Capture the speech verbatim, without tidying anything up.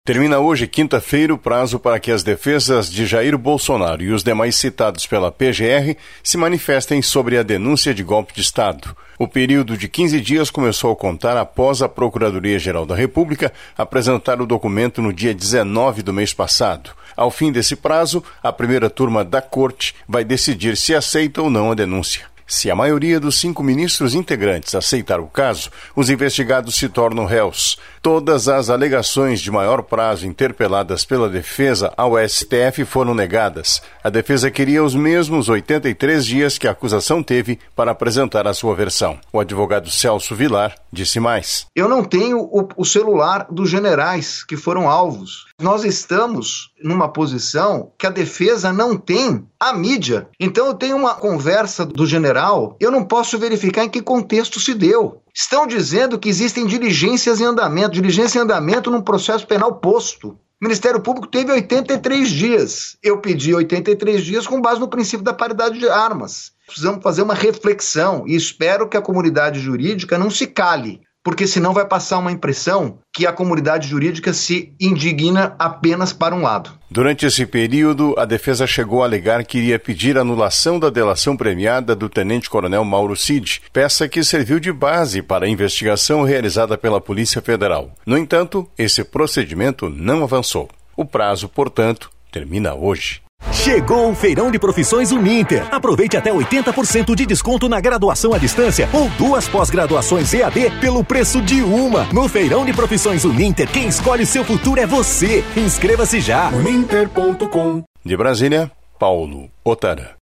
Termina hoje, quinta-feira, o prazo para que as defesas de Jair Bolsonaro e os demais citados pela P G R se manifestem sobre a denúncia de golpe de Estado. O período de quinze dias começou a contar após a Procuradoria-Geral da República apresentar o documento no dia dezenove do mês passado. Ao fim desse prazo, a primeira turma da Corte vai decidir se aceita ou não a denúncia. Se a maioria dos cinco ministros integrantes aceitar o caso, os investigados se tornam réus. Todas as alegações de maior prazo interpeladas pela defesa ao S T F foram negadas. A defesa queria os mesmos oitenta e três dias que a acusação teve para apresentar a sua versão. O advogado Celso Vilar disse mais. Eu não tenho o, o celular dos generais que foram alvos. Nós estamos numa posição que a defesa não tem a mídia. Então eu tenho uma conversa do general, eu não posso verificar em que contexto se deu. Estão dizendo que existem diligências em andamento, diligência em andamento num processo penal posto. O Ministério Público teve oitenta e três dias. Eu pedi oitenta e três dias com base no princípio da paridade de armas. Precisamos fazer uma reflexão e espero que a comunidade jurídica não se cale, porque senão vai passar uma impressão que a comunidade jurídica se indigna apenas para um lado. Durante esse período, a defesa chegou a alegar que iria pedir anulação da delação premiada do tenente-coronel Mauro Cid, peça que serviu de base para a investigação realizada pela Polícia Federal. No entanto, esse procedimento não avançou. O prazo, portanto, termina hoje. Chegou o Feirão de Profissões Uninter. Aproveite até oitenta por cento de desconto na graduação à distância ou duas pós-graduações E A D pelo preço de uma. No Feirão de Profissões Uninter, quem escolhe o seu futuro é você. Inscreva-se já. uninter ponto com. De Brasília, Paulo Otara.